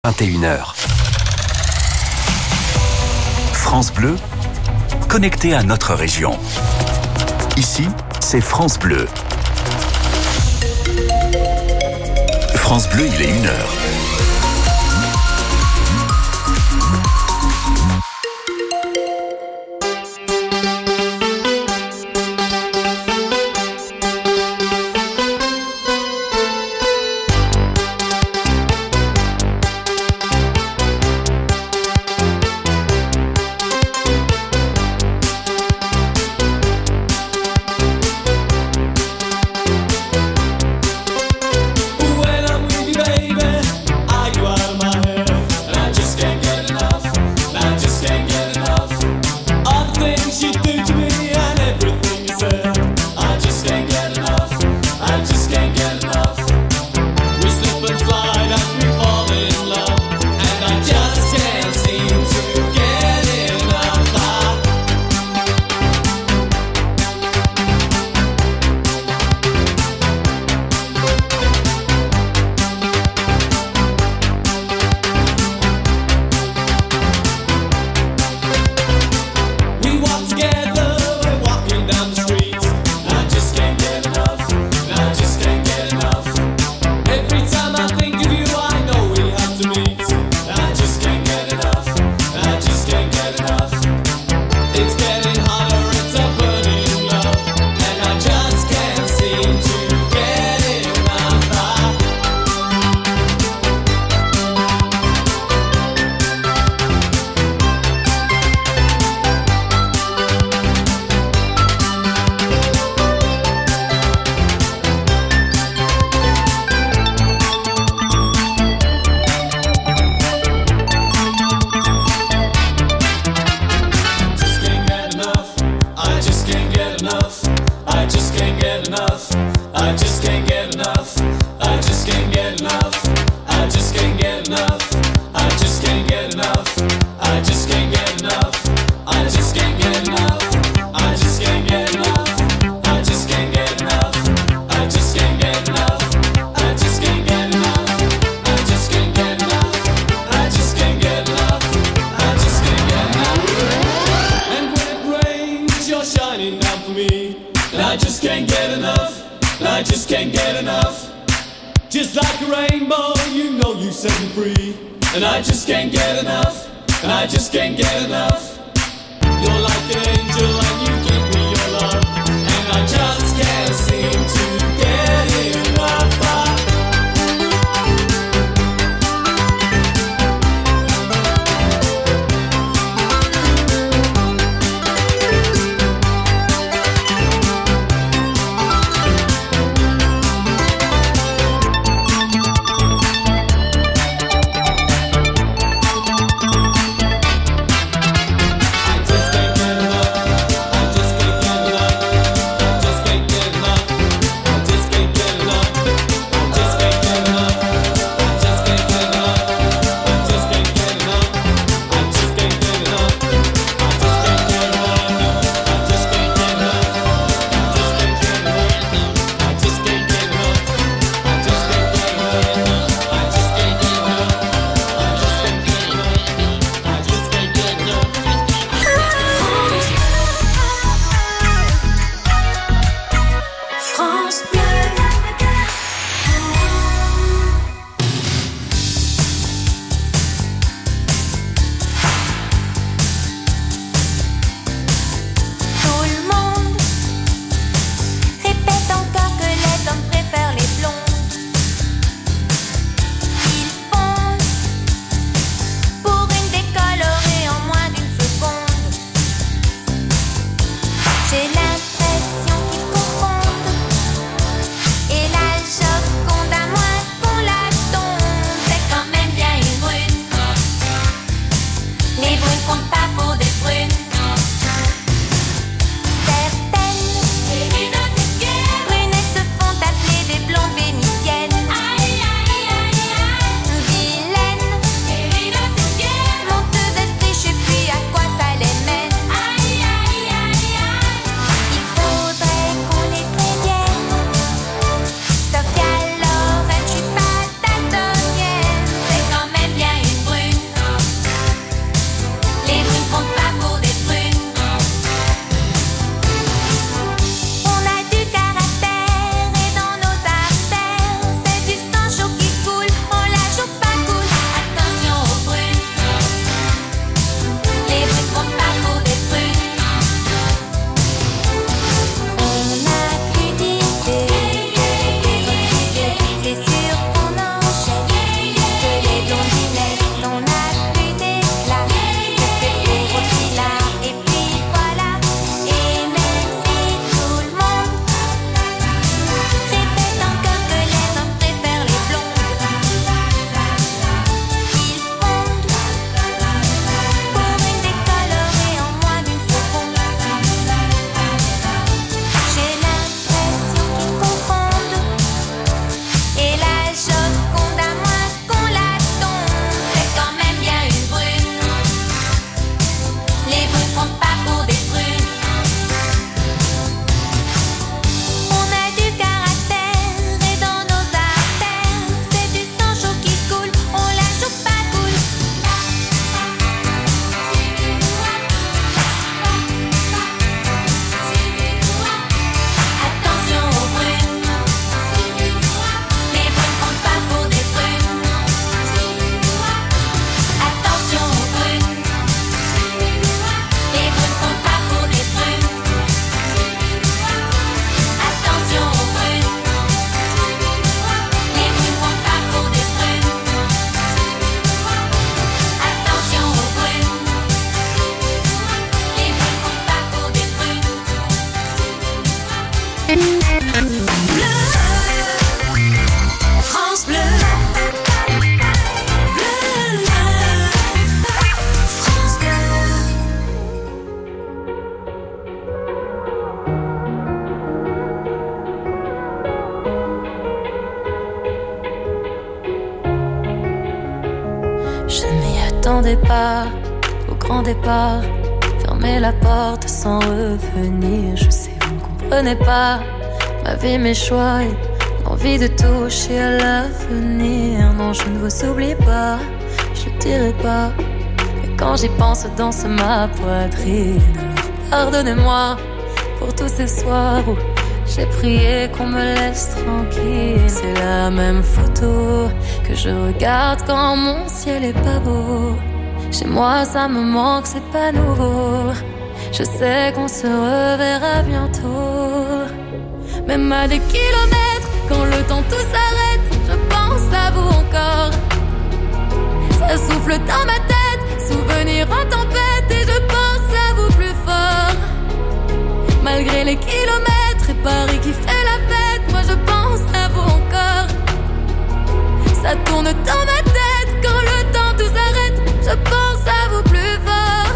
21h. France Bleu, connecté à notre région. Ici, c'est France Bleu. France Bleu, il est 1h. Je m'y attendais pas, au grand départ. Fermer la porte sans revenir. Je sais, vous ne comprenez pas ma vie, mes choix et l'envie de toucher à l'avenir. Non, je ne vous oublie pas, je le dirai pas. Mais quand j'y pense, danse ma poitrine. Alors pardonnez-moi pour tous ces soirs où j'ai prié qu'on me laisse tranquille. C'est la même photo que je regarde quand mon ciel est pas beau. Chez moi ça me manque, c'est pas nouveau. Je sais qu'on se reverra bientôt. Même à des kilomètres, quand le temps tout s'arrête, je pense à vous encore. Ça souffle dans ma tête, souvenir en tempête, et je pense à vous plus fort. Malgré les kilomètres et Paris qui fait la fête, moi je pense à vous encore. Ça tourne dans ma tête, quand le temps tout s'arrête, je pense à vous plus fort.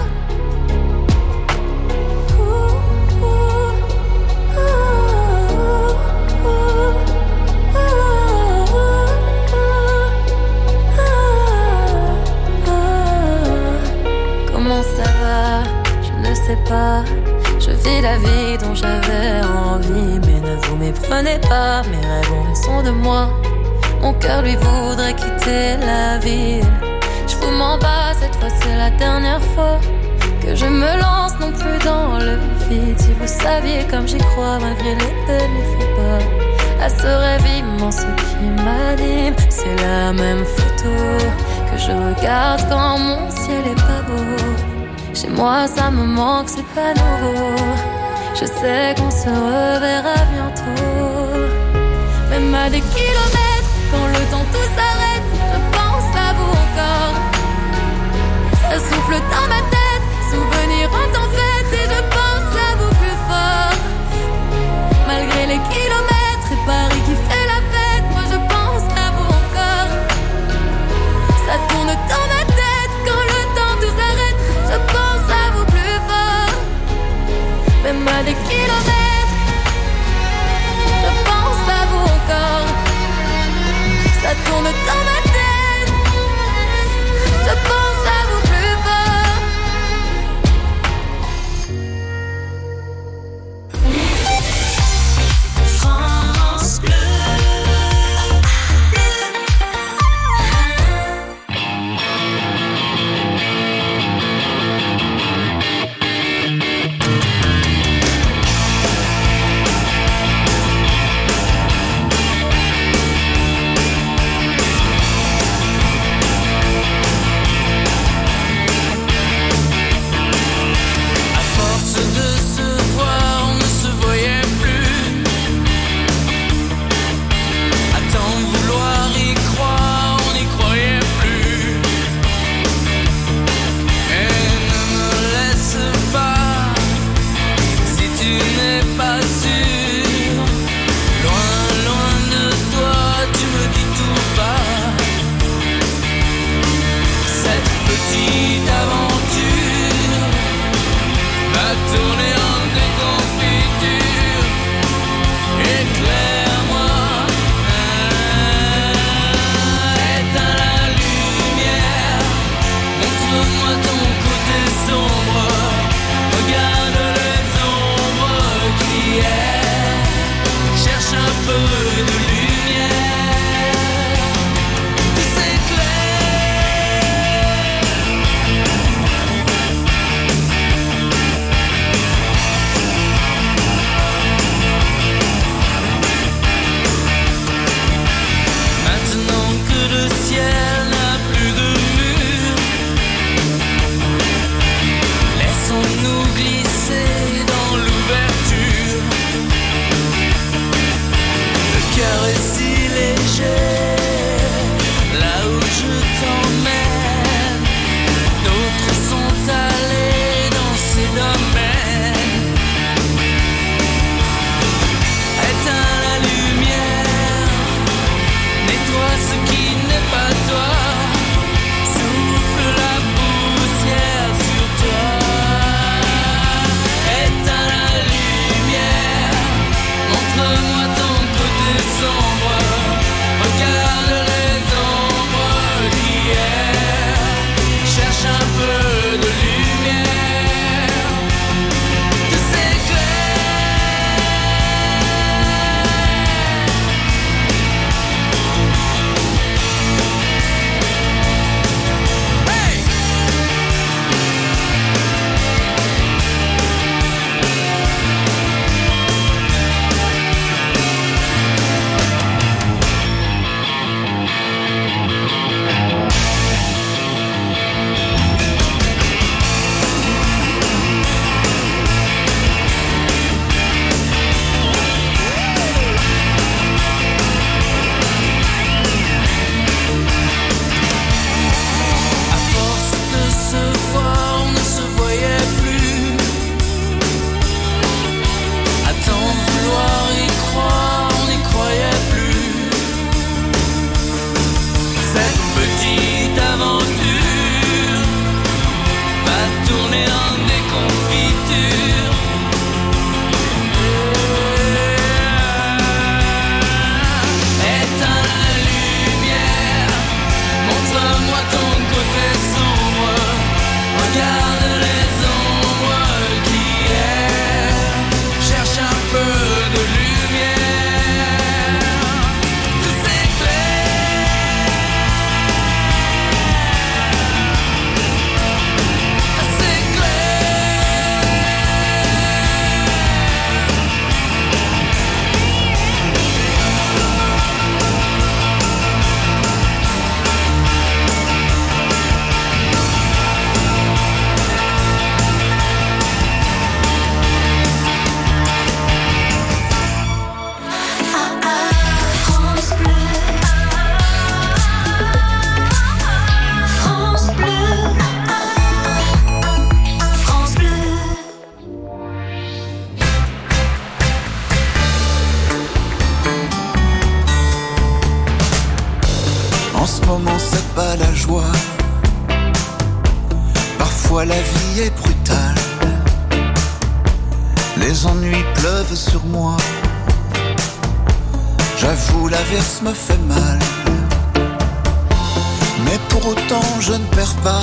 Comment ça va? Je ne sais pas. Je vis la vie dont j'avais envie, mais ne vous méprenez pas, mes rêves ont raison de moi. Mon cœur lui voudrait quitter la ville. Je vous mens pas, cette fois c'est la dernière fois que je me lance non plus dans le vide. Si vous saviez comme j'y crois, malgré les peines, il faut pas à ce rêve immense qui m'anime. C'est la même photo que je regarde quand mon ciel est pas beau. Chez moi ça me manque, c'est pas nouveau. Je sais qu'on se reverra bientôt. Même à des kilomètres, quand le temps tout s'arrête, je pense à vous encore. Ça souffle dans ma tête, souvenir en tempête, et je pense à vous plus fort. Malgré les kilomètres et Paris qui fait la fête, moi je pense à vous encore. Ça tourne dans ma tête, quand le temps tout s'arrête, je pense à vous plus fort. Même à des kilomètres, je pense à vous encore. Ça tourne dans côté sombre, regarde les ombres qui errent, cherche un peu de lumière. Tout s'éclaire, c'est En ce moment c'est pas la joie. Parfois la vie est brutale. Les ennuis pleuvent sur moi. J'avoue l'averse me fait mal. Mais pour autant je ne perds pas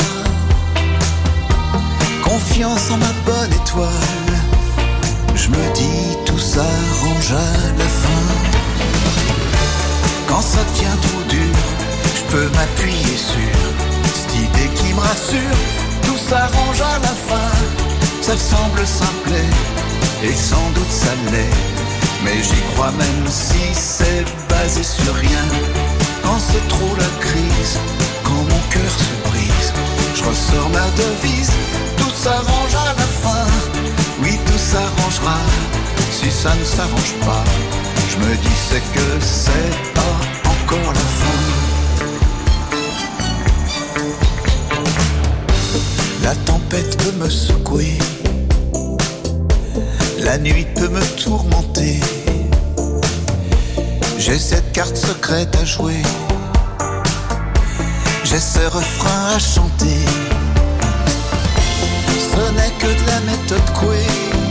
confiance en ma bonne étoile. Je me dis tout s'arrange à la fin. Quand ça devient trop dur, je peux m'appuyer sur cette idée qui me rassure. Tout s'arrange à la fin. Ça semble simple et sans doute ça l'est, mais j'y crois même si c'est basé sur rien. Quand c'est trop la crise, quand mon cœur se brise, je ressors ma devise. Tout s'arrange à la fin. Oui, tout s'arrangera. Si ça ne s'arrange pas, je me dis c'est que c'est pas encore la fin. La tempête peut me secouer, la nuit peut me tourmenter. J'ai cette carte secrète à jouer, j'ai ce refrain à chanter. Ce n'est que de la méthode Coué,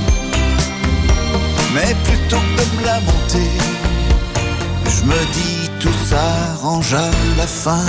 mais plutôt que de me lamenter, je me dis tout s'arrange à la fin.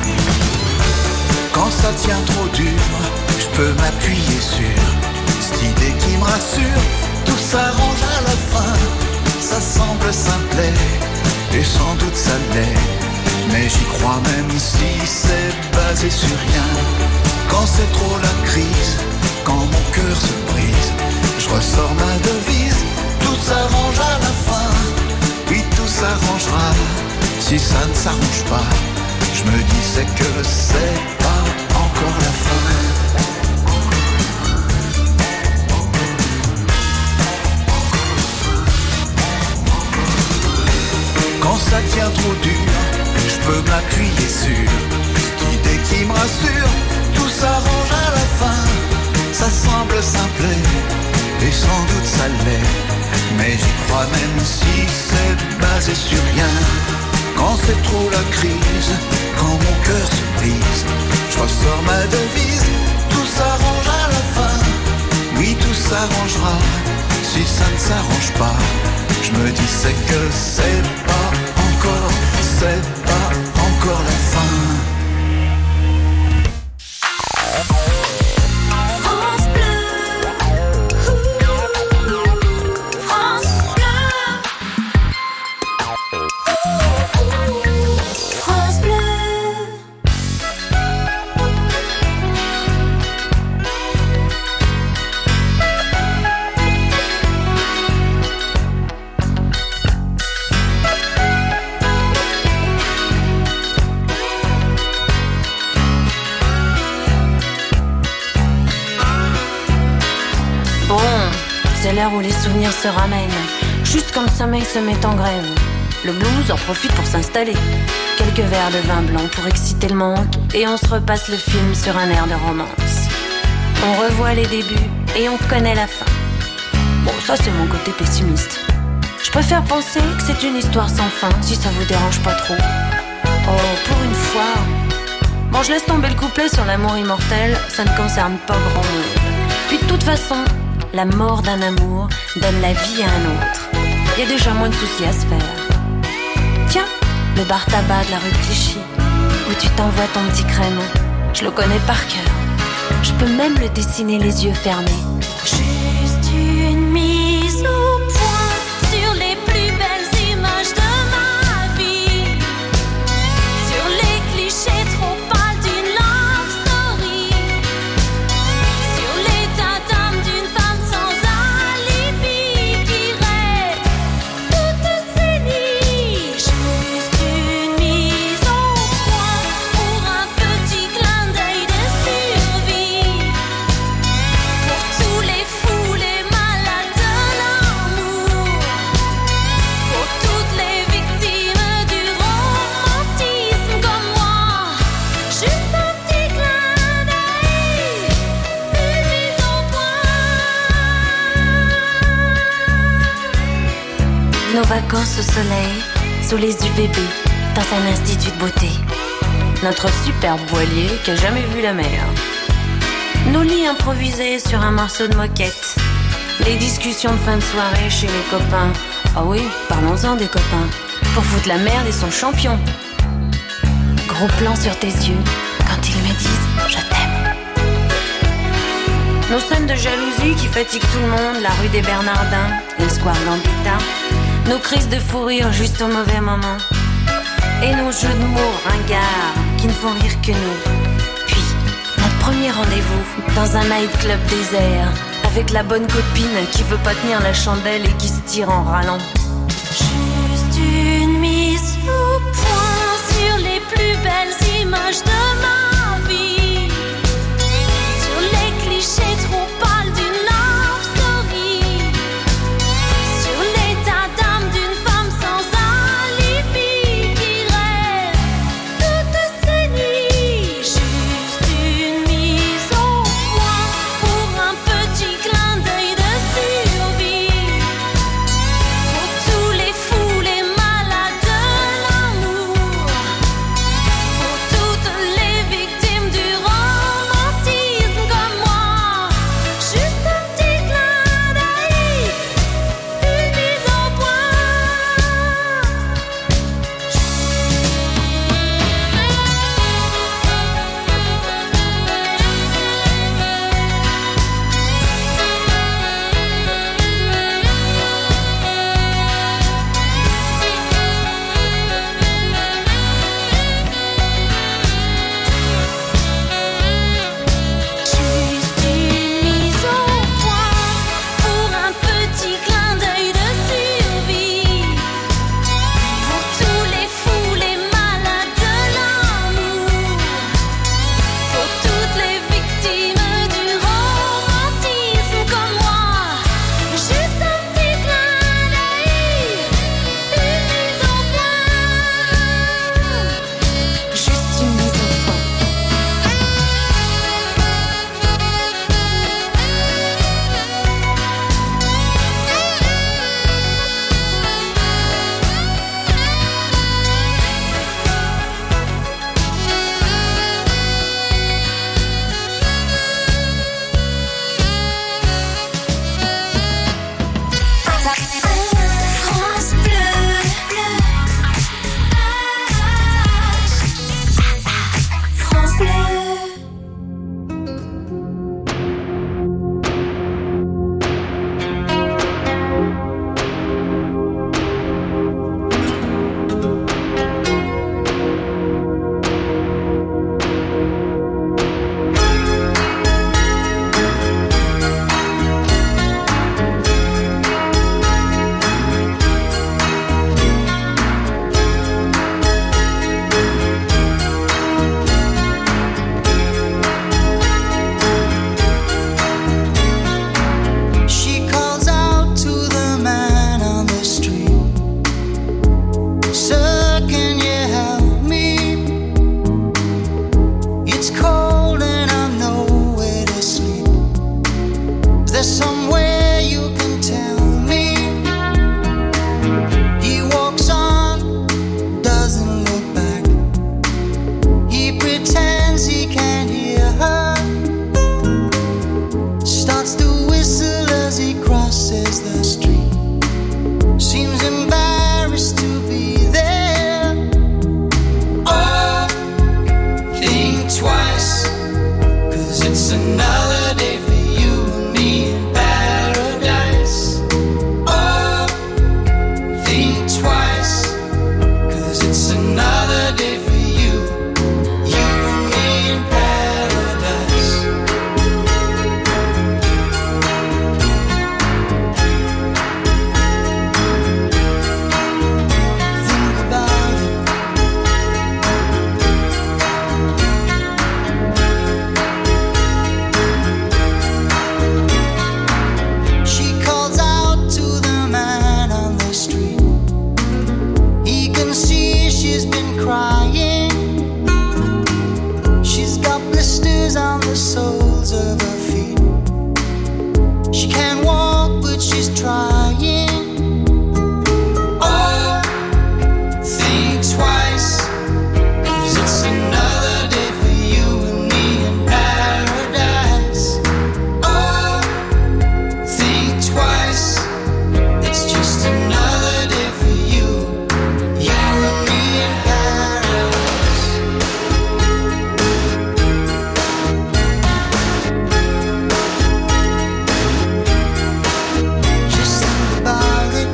Quand ça tient trop dur, je peux m'appuyer sur cette idée qui me rassure. Tout s'arrange à la fin. Ça semble simple et sans doute ça l'est, mais j'y crois même si c'est basé sur rien. Quand c'est trop la crise, quand mon cœur se brise, je ressors ma devise. Tout s'arrange à la fin. Oui, tout s'arrangera. Si ça ne s'arrange pas, je me dis c'est que c'est pas encore la fin. Quand ça tient trop dur, je peux m'appuyer sur cette idée qui me rassure. Tout s'arrange à la fin. Ça semble simple et sans doute ça l'est, mais j'y crois même si c'est basé sur rien. Quand c'est trop la crise, quand mon cœur se brise, je ressors ma devise. Tout s'arrange à la fin. Oui, tout s'arrangera. Si ça ne s'arrange pas, je me dis c'est que c'est pas encore la fin. C'est l'heure où les souvenirs se ramènent, juste quand le sommeil se met en graine. Le blues en profite pour s'installer. Quelques verres de vin blanc pour exciter le manque, et on se repasse le film sur un air de romance. On revoit les débuts et on connaît la fin. Bon, ça c'est mon côté pessimiste. Je préfère penser que c'est une histoire sans fin, si ça vous dérange pas trop. Oh, pour une fois. Bon, je laisse tomber le couplet sur l'amour immortel, ça ne concerne pas grand monde. Puis de toute façon, la mort d'un amour donne la vie à un autre. Il y a déjà moins de soucis à se faire. Tiens, le bar tabac de la rue Clichy, où tu t'envoies ton petit créneau. je le connais par cœur. Je peux même le dessiner les yeux fermés. Juste une mise au point sur les plus belles images de ma vie, sur les clichés trop pâles d'une love story, sur l'état d'âme d'une femme sans alibi qui rêve toutes ses nuits. Juste une mise au point pour un petit clin d'œil de survie, pour tous les fous, les malades de l'amour, pour toutes les victimes du romantisme comme moi. Juste un petit clin d'œil, une mise au point. Nos vacances au soleil, sous les UVB, dans un institut de beauté. Notre superbe voilier qui a jamais vu la mer. Nos lits improvisés sur un morceau de moquette. Les discussions de fin de soirée chez les copains. Ah oui, parlons-en des copains. Pour foutre la merde et son champion. Gros plan sur tes yeux quand ils me disent je t'aime. Nos scènes de jalousie qui fatiguent tout le monde. La rue des Bernardins et le square Gambetta. Nos crises de fou rire juste au mauvais moment. Et nos jeux de mots ringards qui ne font rire que nous. Puis, notre premier rendez-vous dans un nightclub désert, avec la bonne copine qui veut pas tenir la chandelle et qui se tire en râlant. Juste une mise au point sur les plus belles images de ma vie, sur les clichés trop pâles d'une love story, sur l'état d'âme d'une femme sans alibi qui rêve toutes ses nuits. Juste une mise au point pour un petit clin d'œil de survie, pour tous les fous, les malades de l'amour, pour toutes les victimes du romantisme comme moi. Juste un petit clin d'œil, une mise au point. Juste une mise au point pour un petit clin d'œil de survie, pour tous les fous, les malades de l'amour, pour toutes les victimes du romantisme comme moi. Juste un petit clin d'œil, une mise au point. Juste une mise au point. France Bleu. France Bleu. She calls out to the man on the street. Sir, can you help me? It's cold and I'm nowhere to sleep. Is there somewhere you can tell me? He walks on, doesn't look back. He pretends he can't hear her. Starts to whistle as he crosses the street. Seems embarrassed to be there. Oh, think twice. got blisters on the soles of her feet. She can't walk, but she's trying. Oh, think twice, 'cause it's another day for you and me in paradise. Oh, think twice, it's just another day for you and me in paradise. Just think about it.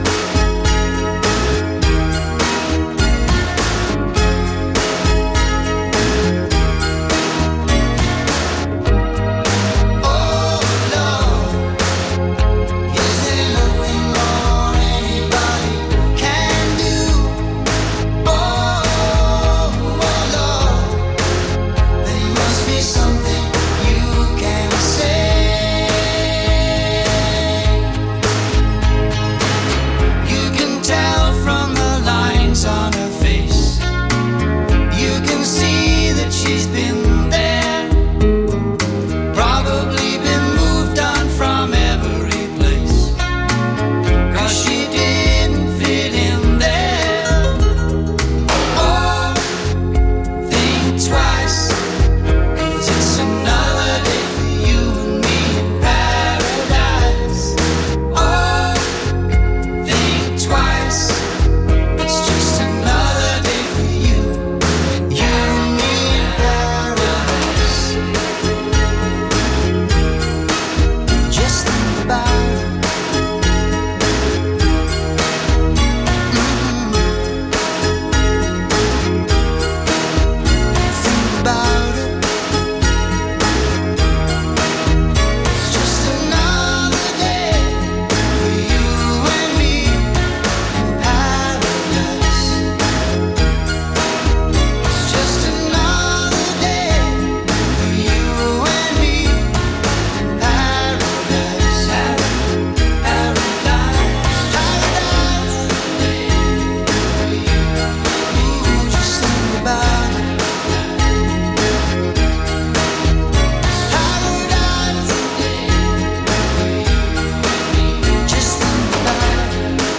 Oh Lord, is there nothing more anybody can do? Oh Lord, there must be something you can say. You can tell from the lines on her face. You can see that she's been there, probably been moved on from every place, 'cause she didn't fit in there. Oh, think twice, 'cause it's another day for you and me in paradise. Oh, think twice, it's just another day for you and me in paradise. Just think about it. Think about it. It's just another day for you and me in paradise. It's just another day for you and me in paradise. Paradise. Ooh, just think about it. Paradise. Just think about it.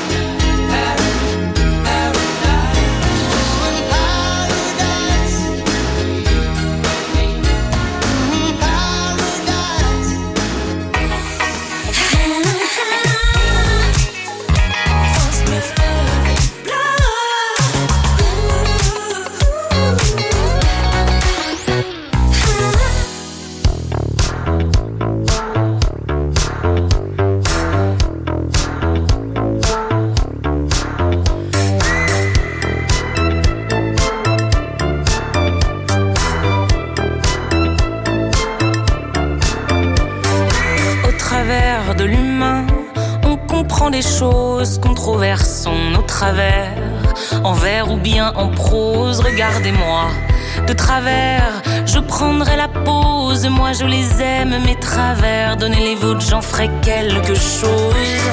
Au travers de l'humain, on comprend des choses qu'on traversons au travers, en vers ou bien en prose. Regardez-moi de travers, je prendrai la pause. Moi je les aime, mes travers. Donnez les vôtres, j'en ferai quelque chose.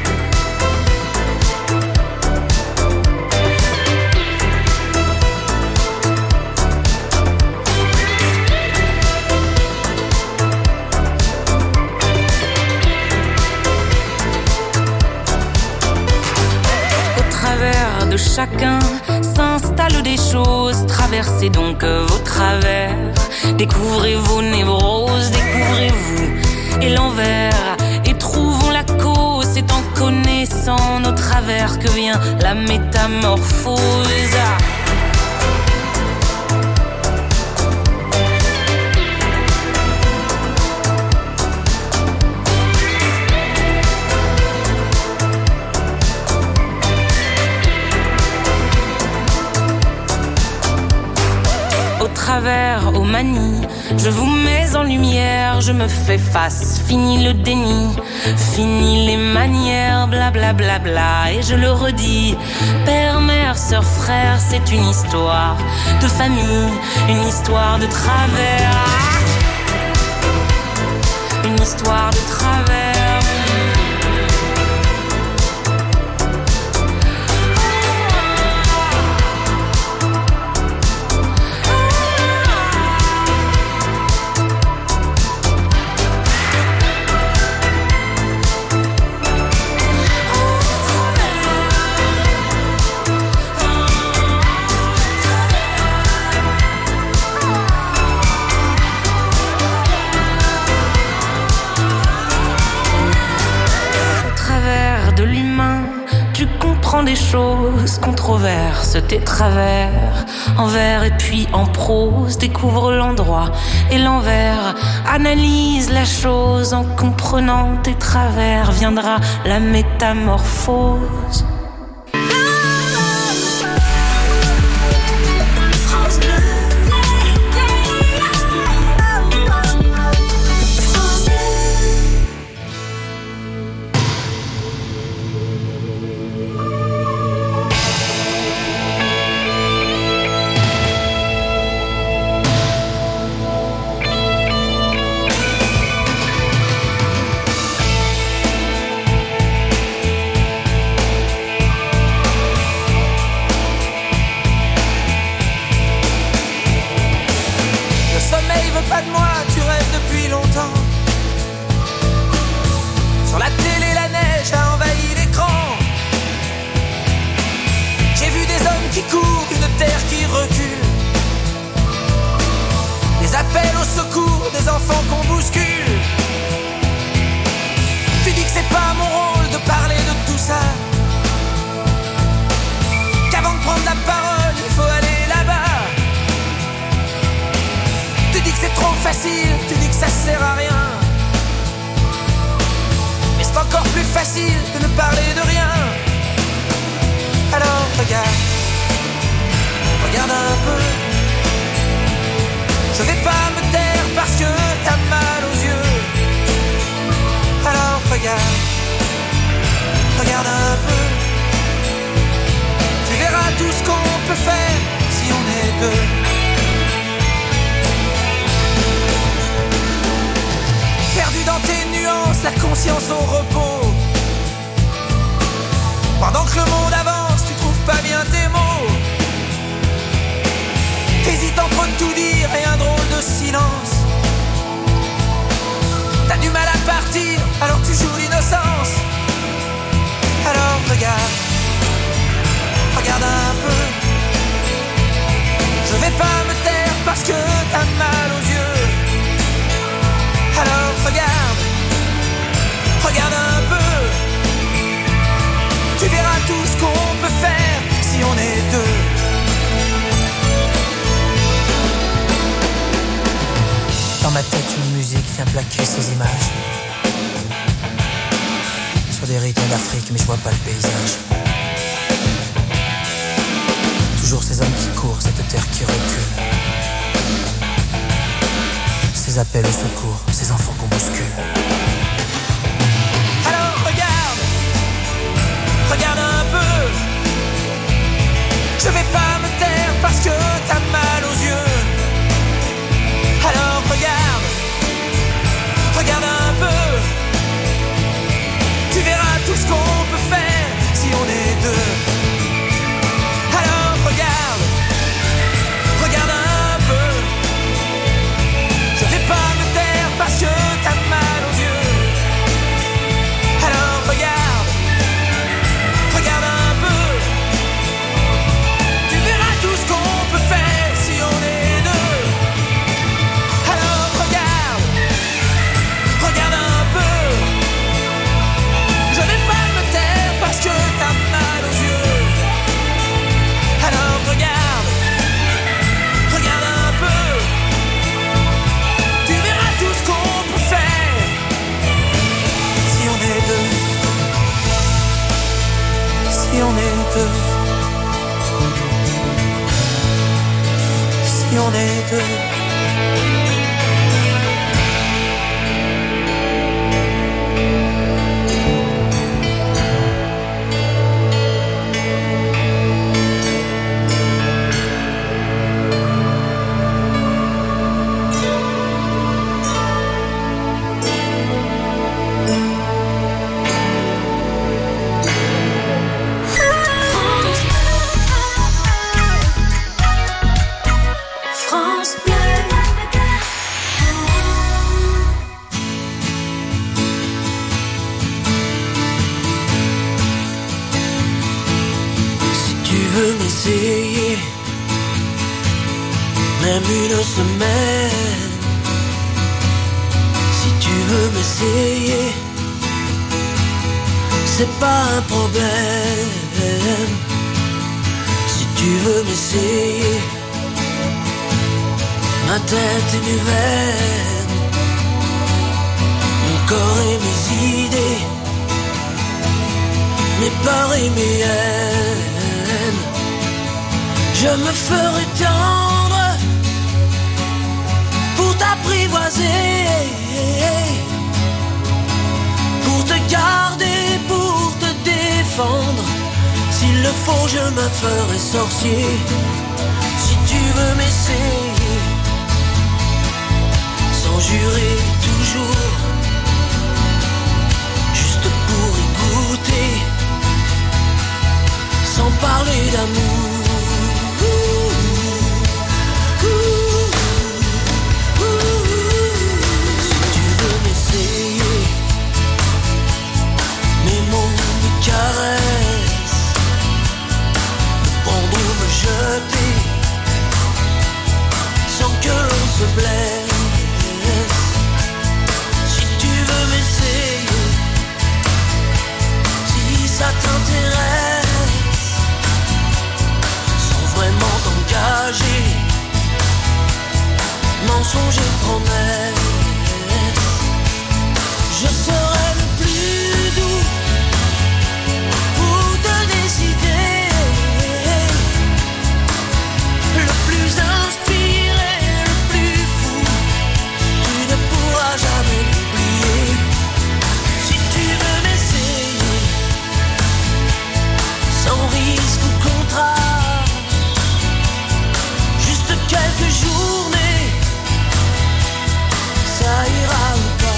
Au travers de chacun s'installent des choses. Traversez donc vos travers. Découvrez vos névroses, découvrez-vous et l'envers. Et trouvons la cause, c'est en connaissant nos travers que vient la métamorphose. Au travers, aux manies, je vous mets en lumière, je me fais face, fini le déni, fini les manières, blablabla, bla bla bla. Et je le redis, père, mère, sœur, frère, c'est une histoire de famille, une histoire de travers, une histoire de travers. comprend des choses, controverses tes travers, en vers et puis en prose, découvre l'endroit et l'envers, analyse la chose, en comprenant tes travers, viendra la métamorphose. Même une semaine, si tu veux m'essayer, c'est pas un problème. Si tu veux m'essayer, ma tête et mes veines, mon corps et mes idées, mes peurs et mes haines. Je me ferai tendre pour t'apprivoiser, pour te garder, pour te défendre. S'il le faut, je me ferai sorcier. Si tu veux m'essayer, sans jurer toujours, juste pour y goûter, sans parler d'amour. Si tu veux m'essayer, mes mots, mes caresses, me prendre ou me jeter, sans que l'on se blesse. Si tu veux m'essayer, si ça t'intéresse, sans vraiment t'engager, mensonge et promesse, je serai le plus doux pour te décider, le plus inspiré, le plus fou. Tu ne pourras jamais m'oublier. Si tu veux m'essayer, sans risque ou contrat, juste quelques journées, ça ira ou pas.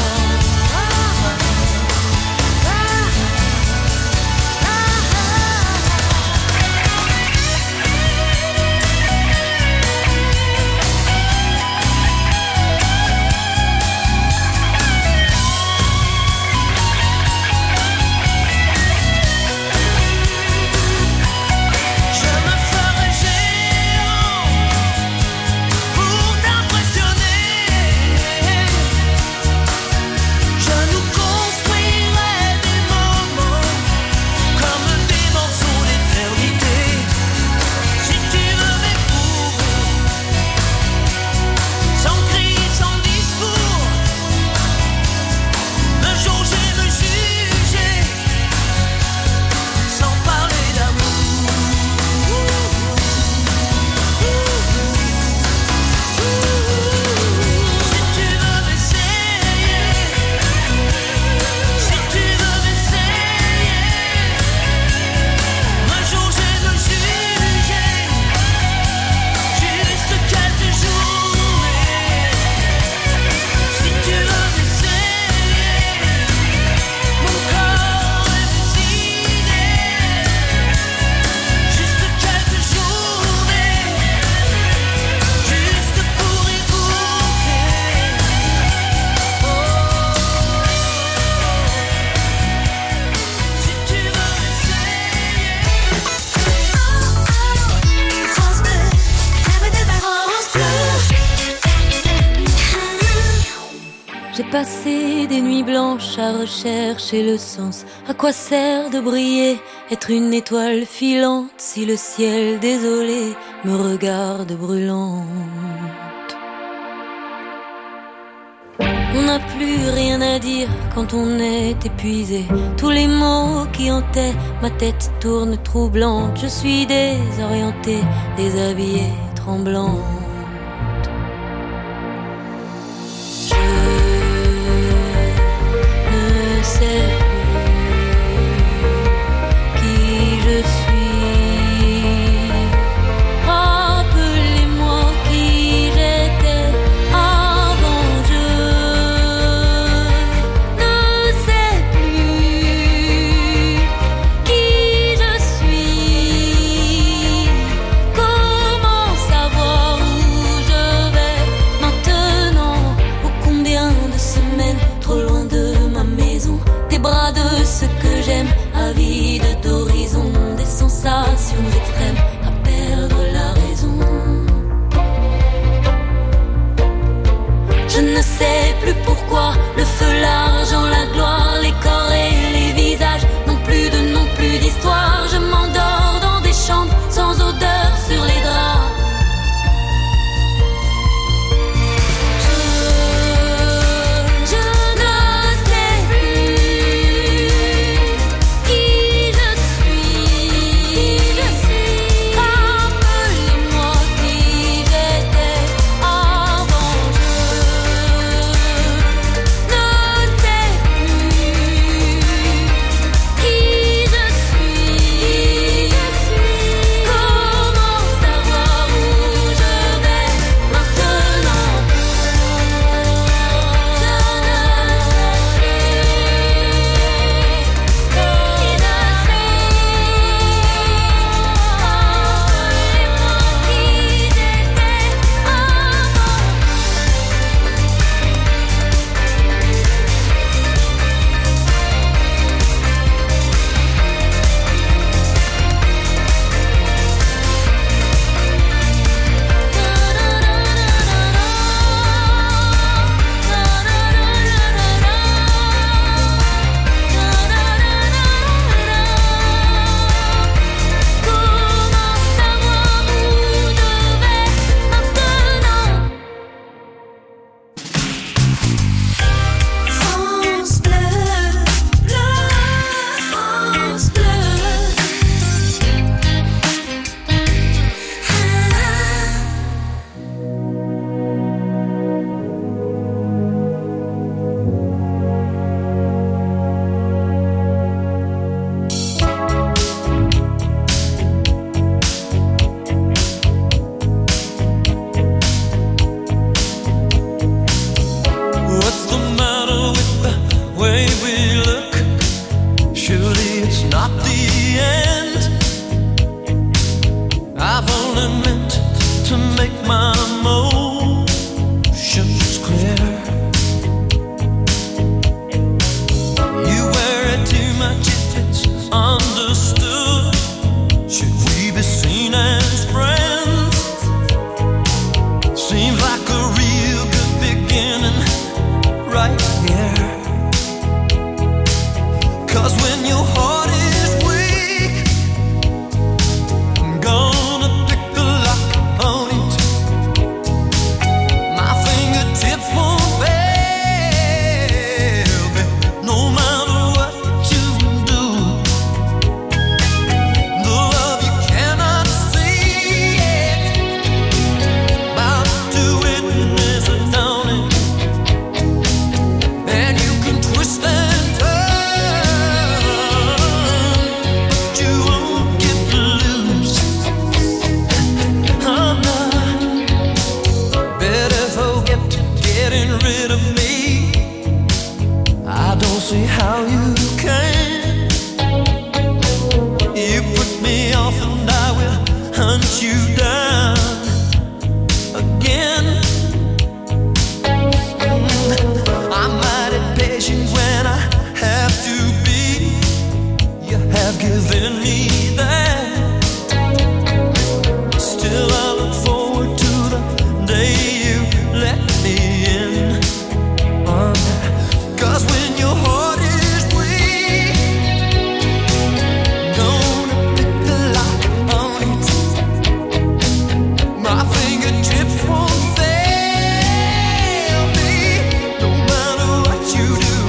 Je me ferai géant pour t'impressionner. Je nous construirai des moments comme des morceaux d'éternité. Si tu veux m'éprouver, sans cri, sans discours, me jauger, me juger, sans parler d'amour. Si tu veux m'essayer, si tu veux m'essayer, me jauger, me juger, juste quelques journées. Si tu veux m'essayer, mon corps et mes idées, juste quelques journées, juste pour y goûter. Si tu veux m'essayer. France Bleu, France Bleu. J'ai passé des nuits blanches à rechercher le sens. À quoi sert de briller, être une étoile filante si le ciel désolé me regarde brûlante? On n'a plus rien à dire quand on est épuisé. Tous les mots qui hantaient ma tête tournent troublante. Je suis désorientée, déshabillée, tremblante. Je ne sais plus qui je suis. Rappelez-moi qui j'étais avant. Je ne sais plus qui je suis. Comment savoir où je vais maintenant? Ô combien de semaines trop loin de ma maison, des bras de ce que j'aime, avide d'horizon, des sensations extrêmes, à perdre la raison. Je ne sais plus pourquoi le feu, l'argent, la gloire, les corps et les visages n'ont plus de nom, plus d'histoire. Je right here. 'Cause when your heart is weak, I'm gonna pick the lock on it. My fingertips won't fail me, no matter what you do. The love you cannot see it, about to witness a dawning. And you can twist and turn, but you won't get loose. I'm not better forget getting rid of me. I don't see how you can. You put me off and I will hunt you down again. I'm mighty patient when I have to be. You have given me that. Still I look forward to the day you let me in. 'Cause when your heart is weak, gonna pick the lock on it. My fingertips won't fail me, no matter what you do.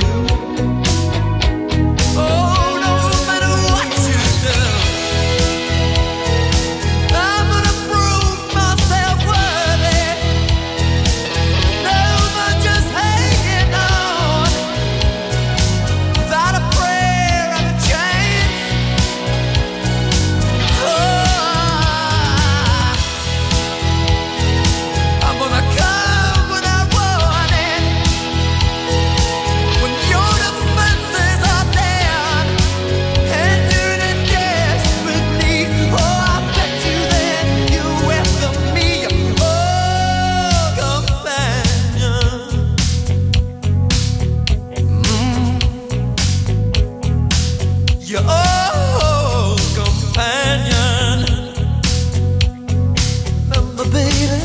Oh, no matter what you do. I'm gonna prove myself worthy. No more just hanging on, without a prayer and a chance. I'm gonna come without warning, when your defenses are down and you're in desperate need. Oh, I bet you then you welcome me, oh, companion. Your old companion. Remember, baby,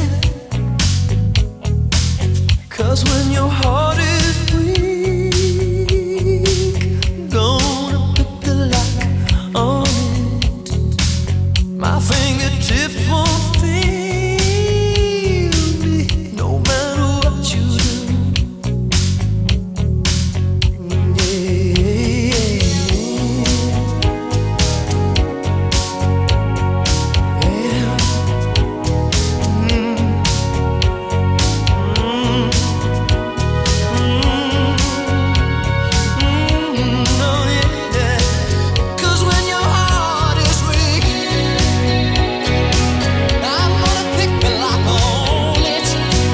'cause when your heart is weak, gonna put the lock on it. My fingertips won't feel me, no matter what you do. Cause when your heart is weak, I'm gonna pick the lock on it.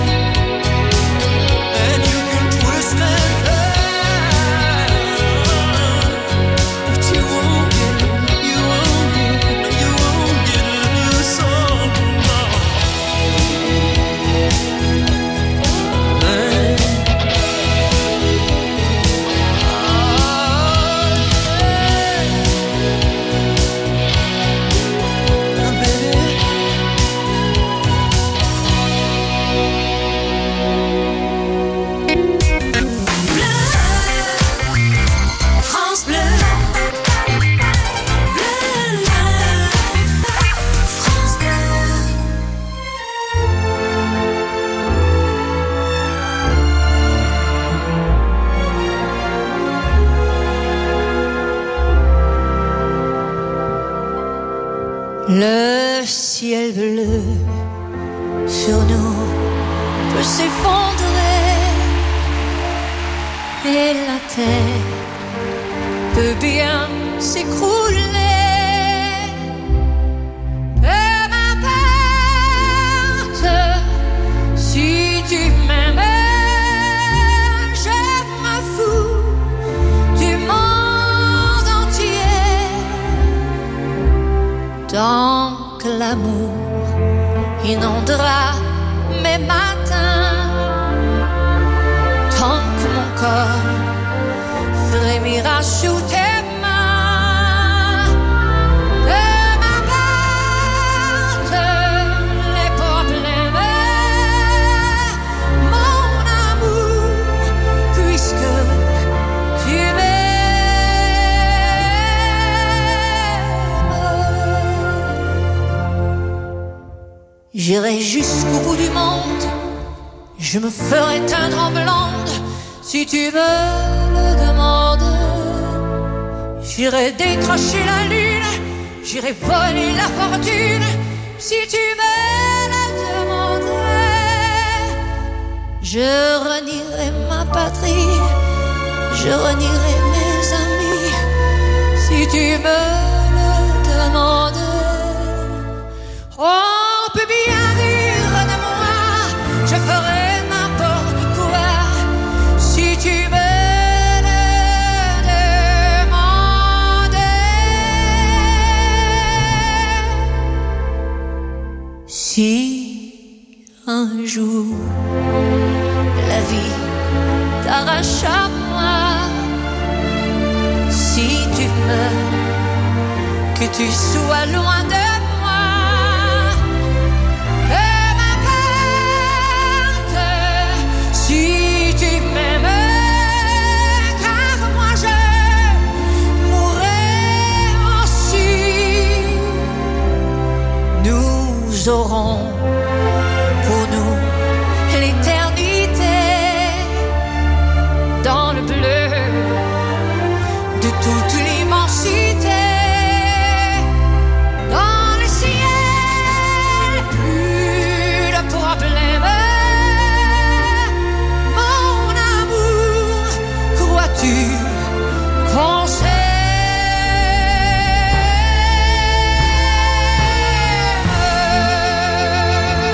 And you can twist and turn, but you won't get loose on no. France Bleu. France Bleu. Le ciel bleu sur nous peut s'effondrer et la terre peut bien s'écrouler. Peu m'importe si tu m'aimes, je me fous du monde entier. Tant que l'amour inondera mes matins, tant que mon corps frémira sous tes mains. Peu m'importe les problèmes, mon amour Je me ferai teindre en blonde si tu me le demandes. J'irai décrocher la lune, j'irai voler la fortune si tu me la demandais. Je renierai ma patrie, je renierai mes amis si tu me le demandes. On peut bien rire de moi, je ferai n'importe quoi si tu me le demandais. Si un jour la vie t'arrache à moi, si tu meurs, que tu sois loin de moi, peu m'importe si tu m'aimes, car moi je mourrai aussi. Nous aurons pour nous l'éternité dans le bleu de toute l'immensité, dans le ciel, plus de problème. Mon amour, crois-tu qu'on s'aime?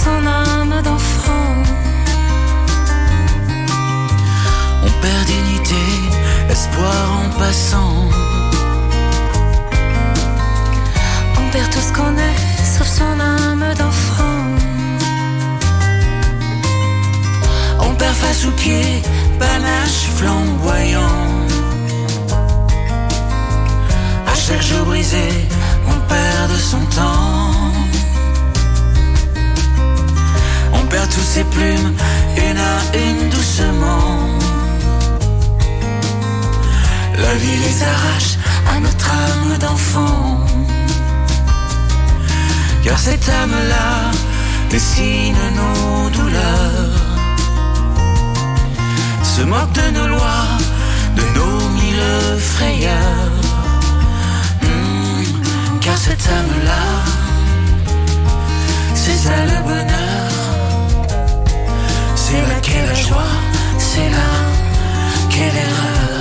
son âme d'enfant. On perd dignité, espoir en passant. On perd tout ce qu'on est, sauf son âme d'enfant. On perd face aux pieds, panache flamboyant. À chaque jour brisé, on perd de son temps. On perd toutes ses plumes, une à une doucement. La vie les arrache à notre âme d'enfant. Car cette âme-là dessine nos douleurs, se moque de nos lois, de nos mille frayeurs. Car cette âme-là, c'est ça le bonheur. C'est là qu'est la joie, c'est là qu'est l'erreur.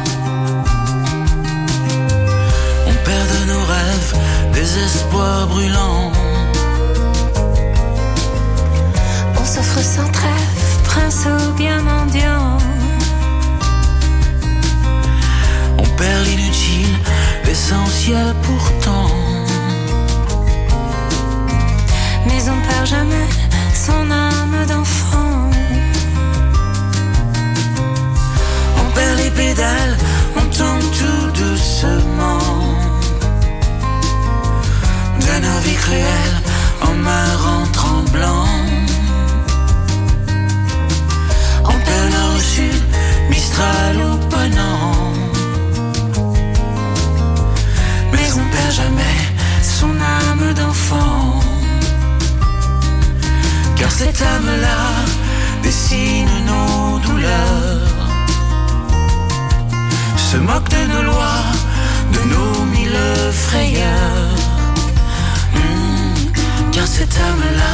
On perd de nos rêves des espoirs brûlants. On s'offre sans trêve, prince ou bien mendiant. On perd l'inutile, l'essentiel pourtant. Mais on perd jamais son âme d'enfant. On perd les pédales, on tombe tout doucement. De nos vies cruelles, en meurant tremblant. On perd nord au sud, Mistral ou Ponant. Mais on perd jamais son âme d'enfant. Car cette âme-là dessine nos douleurs, se moque de nos lois, de nos mille frayeurs. Car cette âme-là,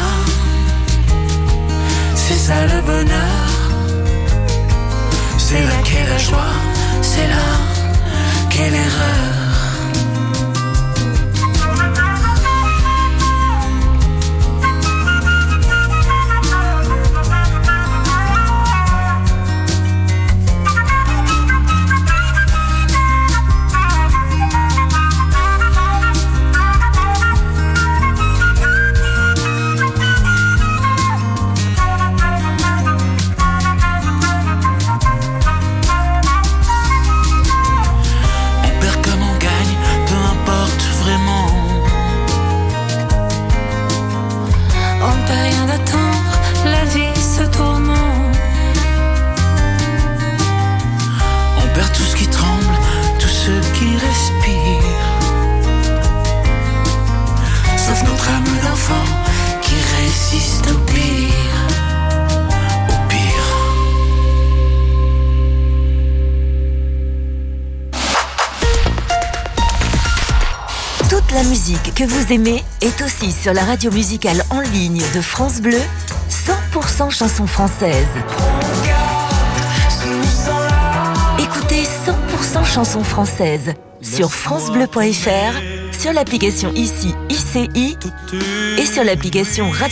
c'est ça le bonheur. C'est là qu'est la joie, c'est là qu'est l'erreur. La musique que vous aimez est aussi sur la radio musicale en ligne de France Bleu, 100% chansons françaises. Écoutez 100% chansons françaises sur francebleu.fr, sur l'application ICI, ICI et sur l'application Radio